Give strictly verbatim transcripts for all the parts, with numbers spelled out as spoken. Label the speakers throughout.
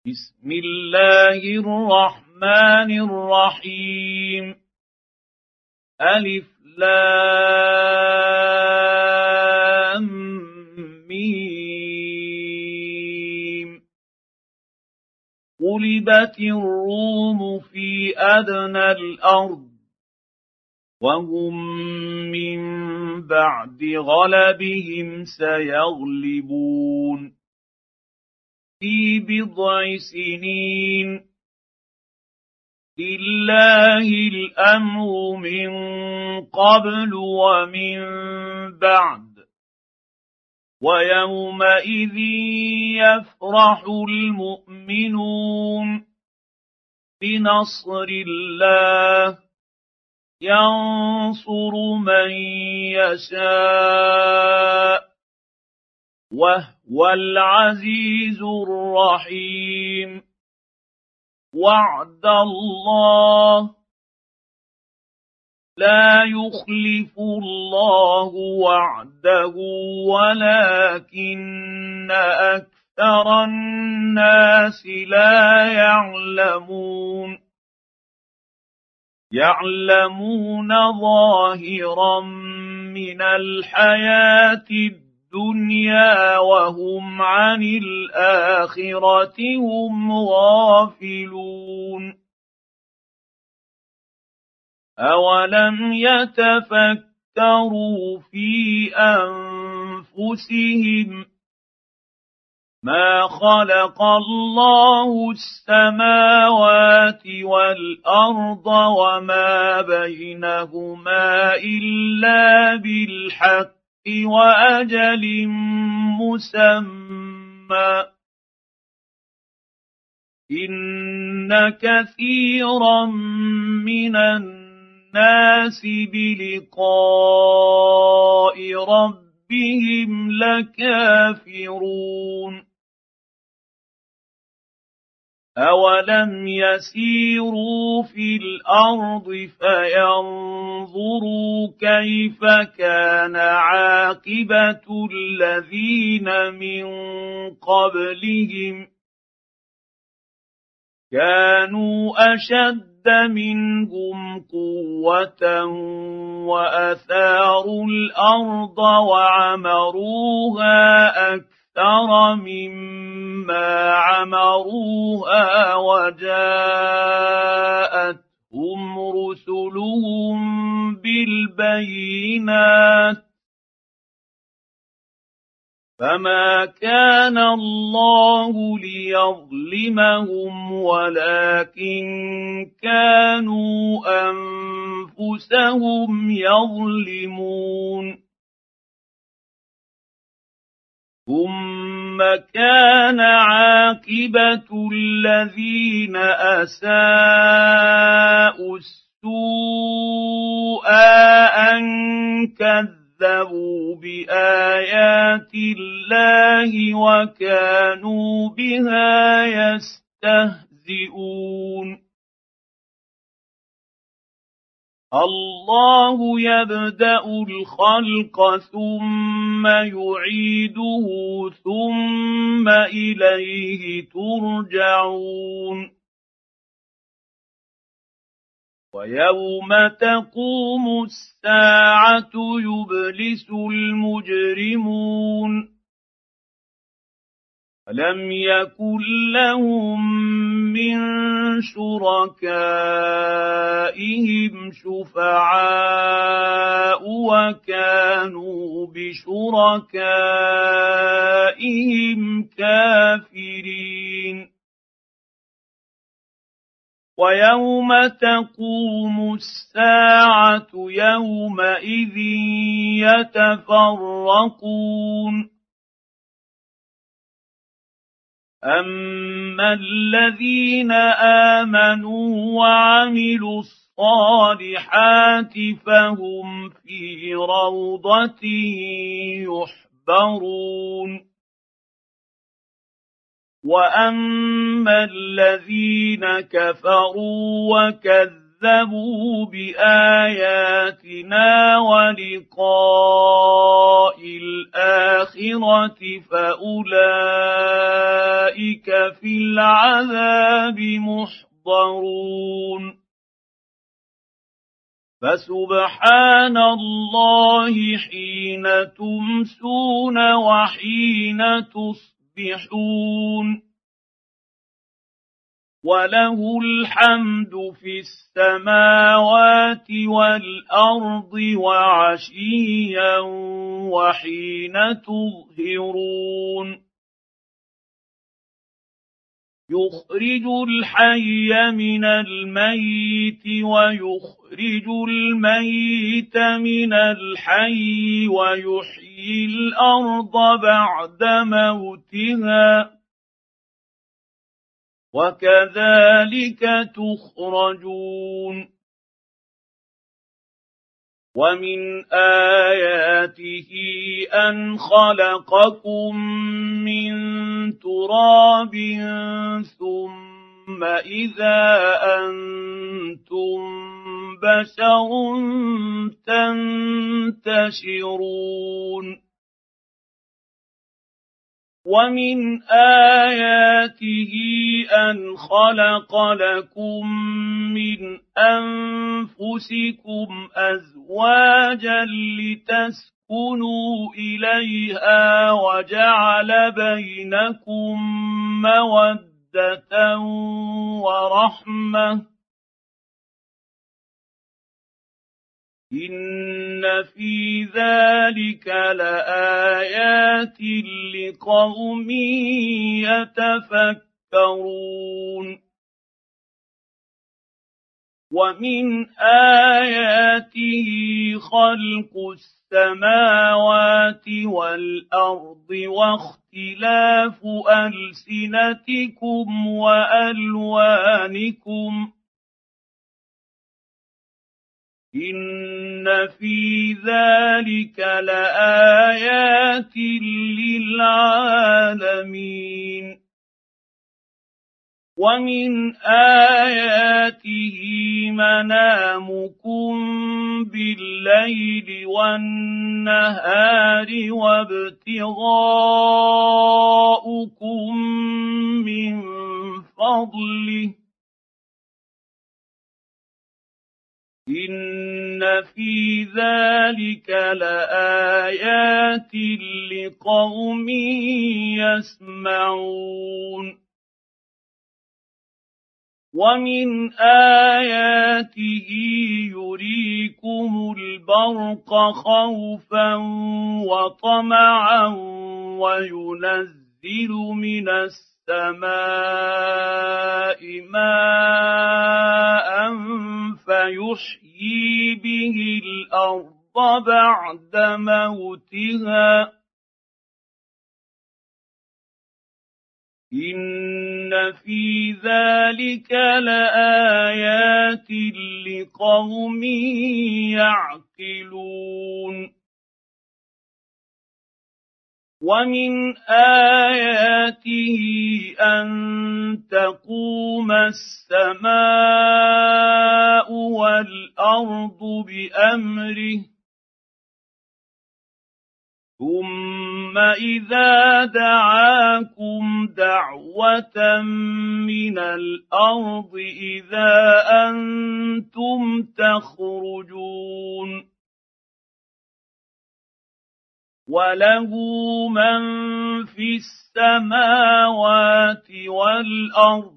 Speaker 1: بسم الله الرحمن الرحيم ألف لام ميم غلبت الروم في أدنى الأرض وهم من بعد غلبهم سيغلبون في بضع سنين لله الأمر من قبل ومن بعد ويومئذ يفرح المؤمنون بنصر الله ينصر من يشاء وهو العزيز الرحيم وعد الله لا يخلف الله وعده ولكن أكثر الناس لا يعلمون يعلمون ظاهرا من الحياة الدنيا وهم عن الآخرة هم غافلون أولم يتفكروا في أنفسهم ما خلق الله السماوات والأرض وما بينهما إلا بالحق وأجل مسمى إن كثيرا من الناس بلقاء ربهم لكافرون أولم يسيروا في الأرض فينظروا كيف كان عاقبة الذين من قبلهم كانوا أشد منهم قوة وأثاروا الأرض وعمروها أكثر أكثر مما عمروها وجاءتهم رسلهم بالبينات فما كان الله ليظلمهم ولكن كانوا أنفسهم يظلمون ثم كان عاقبة الذين أساءوا السوء أن كذبوا بآيات الله وكانوا بها يستهزئون الله يبدأ الخلق ثم يعيده ثم إليه ترجعون ويوم تقوم الساعة يبلس المجرمون ألم يكن لهم من شركائهم شفعاء وكانوا بشركائهم كافرين ويوم تقوم الساعة يومئذ يتفرقون أما الذين آمنوا وعملوا الصالحات فهم في روضة يحبرون وأما الذين كفروا وكذبوا كذبوا بآياتنا ولقاء الآخرة فأولئك في العذاب محضرون فسبحان الله حين تمسون وحين تصبحون وله الحمد في السماوات والأرض وعشيا وحين تظهرون يخرج الحي من الميت ويخرج الميت من الحي ويحيي الأرض بعد موتها وكذلك تخرجون ومن آياته أن خلقكم من تراب ثم إذا أنتم بشر تنتشرون ومن آياته أن خلق لكم من أنفسكم أزواجا لتسكنوا إليها وجعل بينكم مودة ورحمة إن في ذلك لآيات لقوم يتفكرون ومن آياته خلق السماوات والأرض واختلاف ألسنتكم وألوانكم إن في ذلك لآيات للعالمين ومن آياته منامكم بالليل والنهار وابتغاؤكم من فضله إن في ذلك لآيات لقوم يسمعون ومن آياته يريكم البرق خوفا وطمعا وينزل من السماء ماء فيحيي به الأرض بعد موتها إن في ذلك لآيات لقوم يعقلون ومن آياته أن تقوم السماء والأرض بأمره ثم إذا دعاكم دعوة من الأرض إذا أنتم تخرجون وله من في السماوات والأرض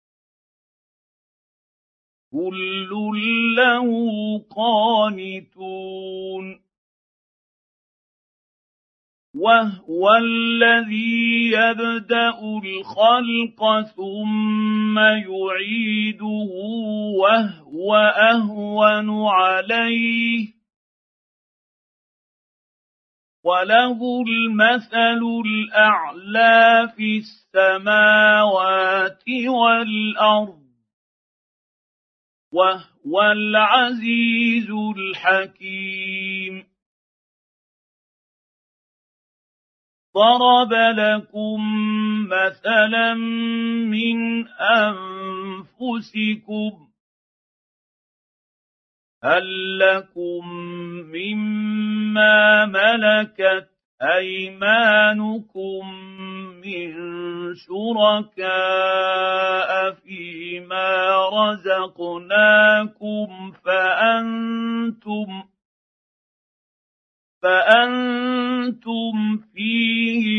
Speaker 1: كل له قانتون وهو الذي يبدأ الخلق ثم يعيده وهو أهون عليه وله المثل الأعلى في السماوات والأرض وهو العزيز الحكيم ضرب لكم مثلا من أنفسكم هل لكم مما ملكت أيمانكم من شركاء فيما رزقناكم فأنتم فأنتم فيه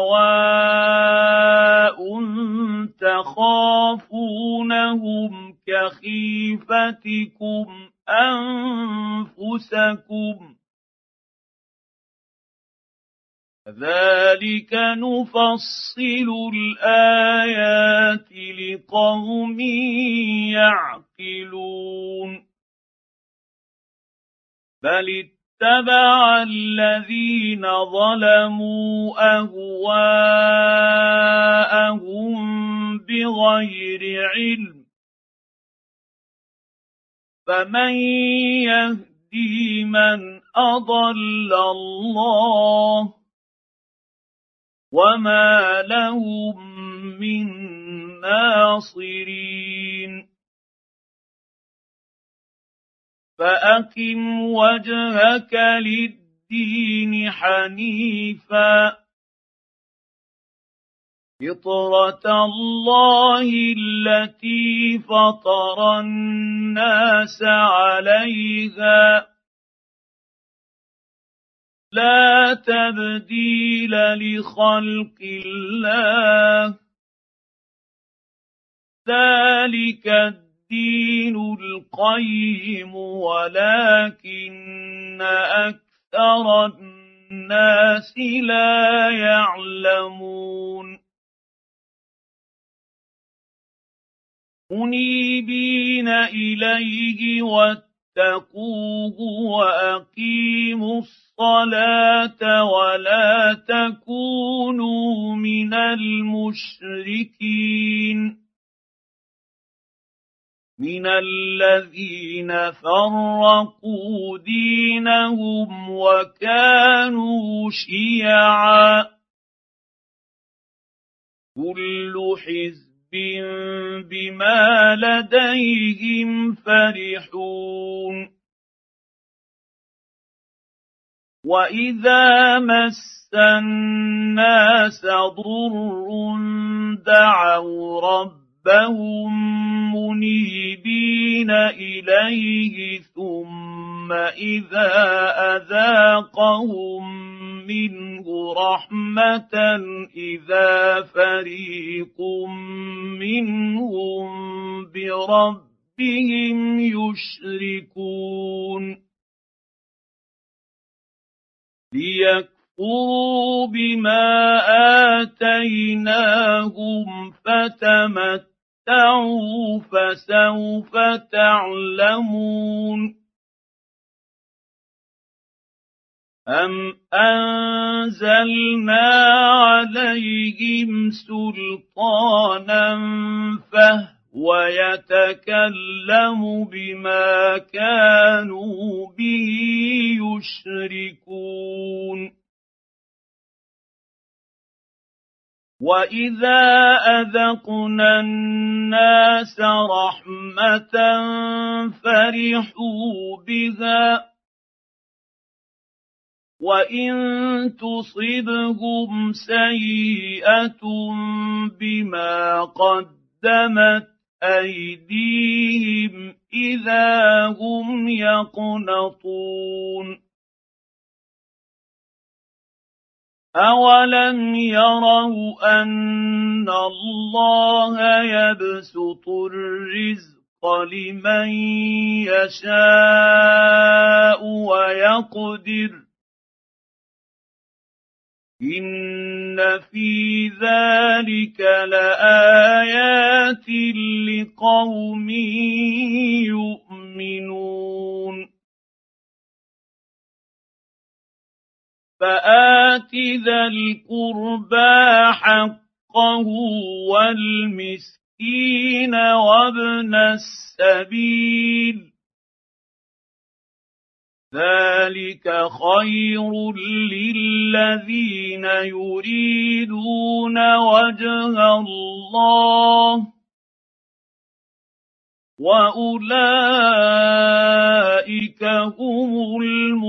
Speaker 1: سواء تخافونهم كخيفتكم أنفسكم كذلك نفصل الآيات لقوم يعقلون بل اتبع الذين ظلموا أهواءهم بغير علم فمن يهدي من أضل الله وما لهم من ناصرين فأقم وجهك للدين حنيفا فطرة الله التي فطر الناس عليها لا تبديل لخلق الله ذلك الدين القيم ولكن أكثر الناس لا يعلمون منيبين إليه واتقوه وأقيموا الصلاة ولا تكونوا من المشركين من الذين فرقوا دينهم وكانوا شيعا كل حزب بما لديهم فرحون وإذا مس الناس ضر دعوا ربهم منيبين إليه ثم إذا أذاقهم منه رحمة إذا فريق منهم بربهم يشركون ليكفروا بما آتيناهم فتمتعوا فسوف تعلمون أم أنزلنا عليهم سلطانا فهو يتكلم بما كانوا به يشركون وإذا أذقنا الناس رحمة فرحوا بها وإن تصبهم سيئة بما قدمت أيديهم إذا هم يقنطون أولم يروا أن الله يبسط الرزق لمن يشاء ويقدر إن في ذلك لآيات لقوم يؤمنون فآت ذا القربى حقه والمسكين وابن السبيل ذلك خير للذين يريدون وجه الله وأولئك هم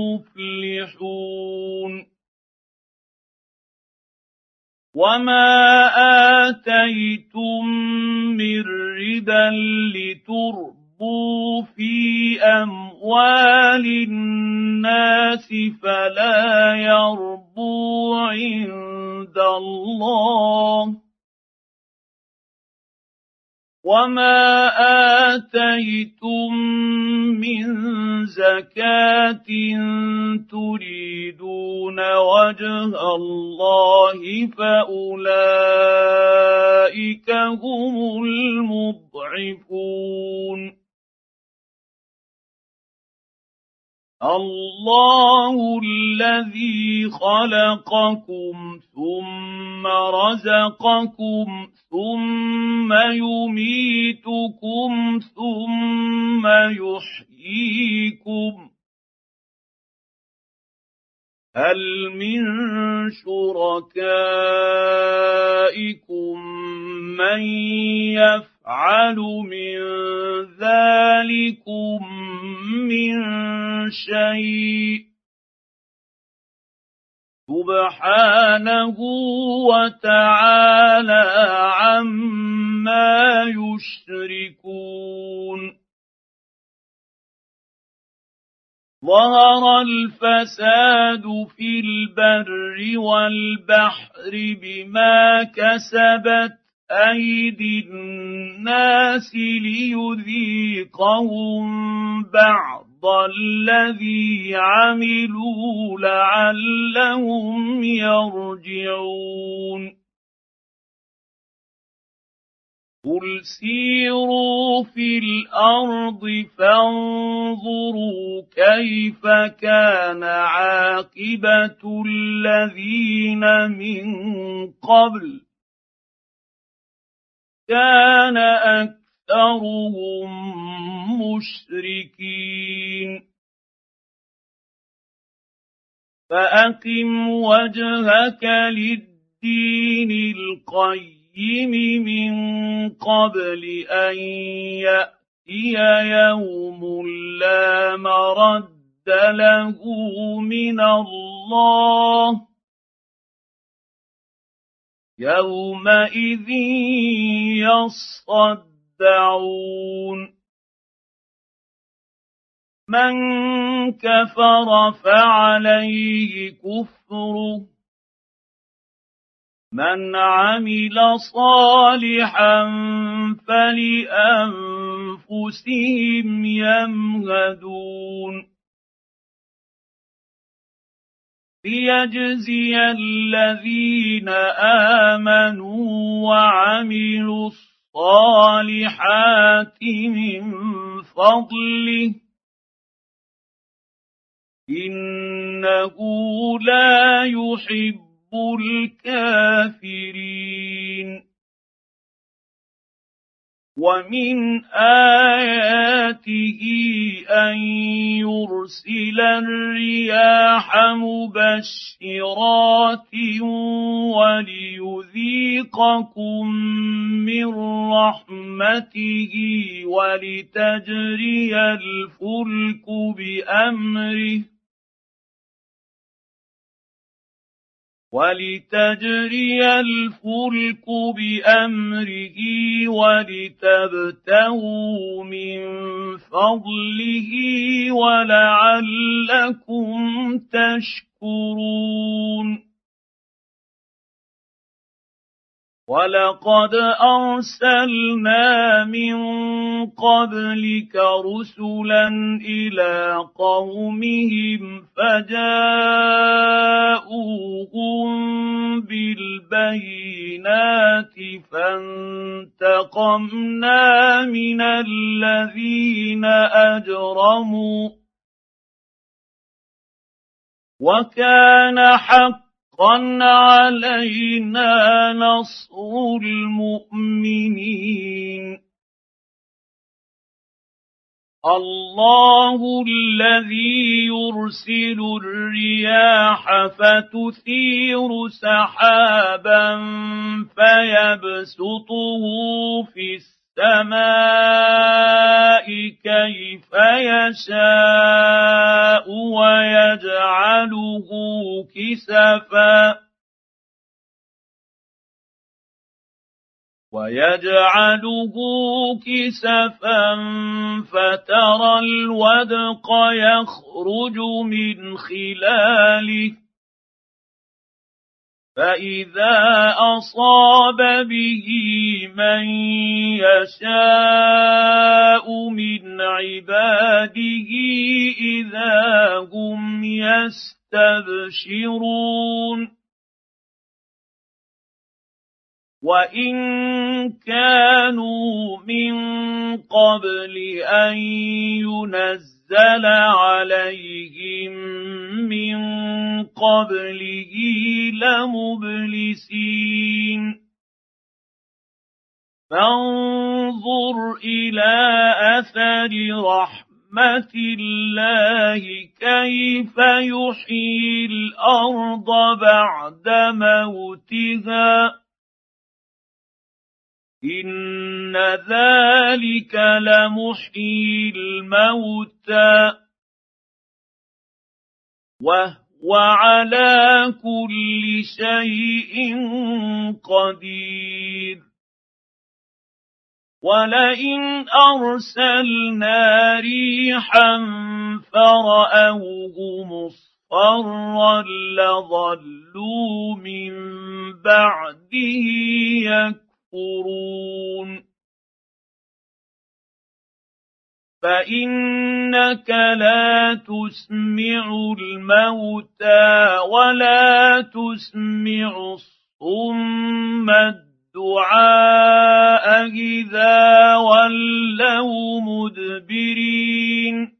Speaker 1: المفلحون وما آتيتم من ربا لتربوا في أموال الناس فلا يربو عند الله وما آتيتم من زكاة تريدون وجه الله فأولئك هم المضعفون الله الذي خلقكم ثم رزقكم ثم يميتكم ثم يحييكم هل من شركائكم من يفعل من ذلكم من شيء سبحانه وتعالى عما يشركون ظهر الفساد في البر والبحر بما كسبت أيدي الناس ليذيقهم بعض الذي عملوا لعلهم يرجعون قل سيروا في الأرض فانظروا كيف كان عاقبة الذين من قبل كان أكثرهم مشركين فأقم وجهك للدين القيم من قبل أن يأتي يوم لا مرد له من الله يومئذ يصدعون من كفر فعليه كفره من عمل صالحا فلأنفسهم يمهدون ليجزي الذين آمنوا وعملوا الصالحات من فضله إنه لا يحب الكافرين ومن آياته أن يرسل الرياح مبشرات وليذيقكم من رحمته ولتجري الفلك بأمره ولتجري الفلك بأمره ولتبتغوا من فضله ولعلكم تشكرون ولقد أرسلنا من قبلك رسلا إلى قومهم فجاءوهم بالبينات فانتقمنا من الذين أجرموا وكان حقا علينا نصر المؤمنين الله الذي يرسل الرياح فتثير سحابا فيبسطه في السماء كيف يشاء ويجعله كسفا ويجعله كسفا فترى الودق يخرج من خلاله فإذا أصاب به من يشاء من عباده إذا هم يستبشرون وإن كانوا من قبل أن ينزل عليهم من قبله لمبلسين فانظر إلى أثر رحمة الله كيف يحيي الأرض بعد موتها إن ذلك لمحيي الموتى وهو على كل شيء قدير ولئن أرسلنا ريحا فرأوه مصفرا لظلوا من بعده يكفرون فإنك لا تسمع الموتى ولا تسمع الصم الدعاء إذا ولوا مدبرين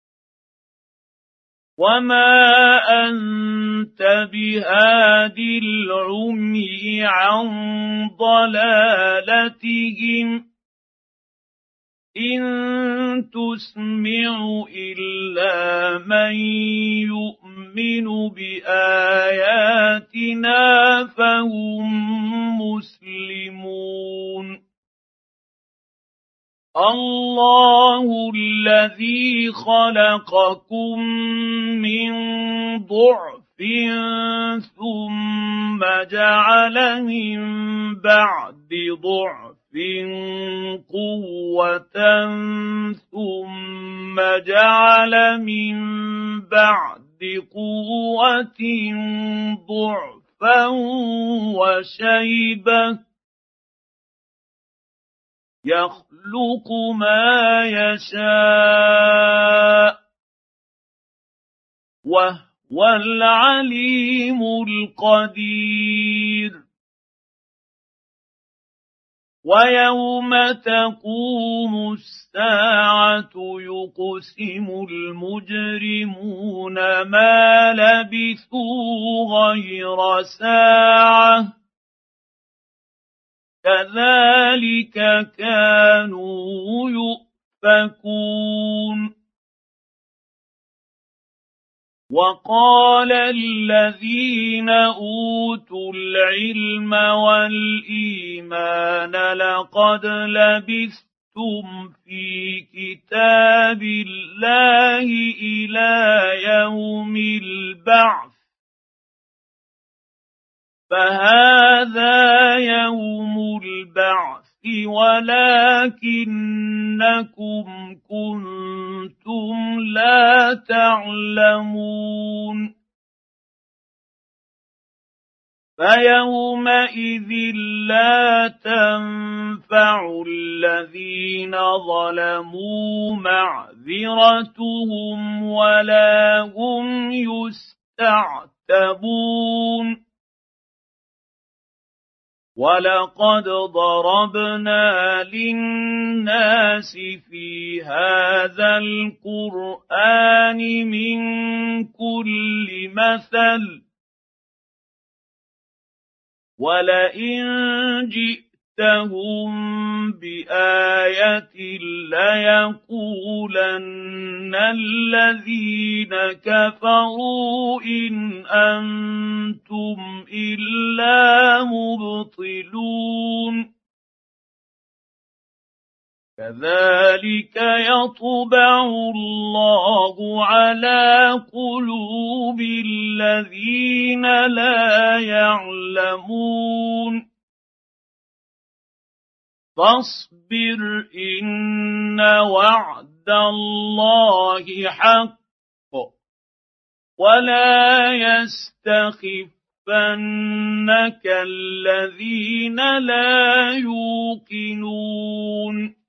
Speaker 1: وما أنت بهاد العمي عن ضلالتهم إن تسمع إلا من يؤمن بآياتنا فهم مسلمون الله الذي خلقكم من ضعف ثم جعل من بعد ضعف قوة ثم جعل من بعد قوة ضعفا وشيبة يخلق ما يشاء وهو العليم القدير ويوم تقوم الساعة يقسم المجرمون ما لبثوا غير ساعة كذلك كانوا يؤفكون وقال الذين أوتوا العلم والإيمان لقد لبثتم في كتاب الله إلى يوم البعث فهذا يوم البعث ولكنكم كنتم لا تعلمون فيومئذ لا تنفع الذين ظلموا معذرتهم ولا هم يستعتبون ولقد ضربنا للناس في هذا القرآن من كل مثل ولئن جئتهم بآية ليقولن الذين كفروا إن أنتم إلا مبطلون كذلك يطبع الله على قلوب الذين لا يعلمون فاصبر إن وعد الله حق ولا يستخفنك الذين لا يوقنون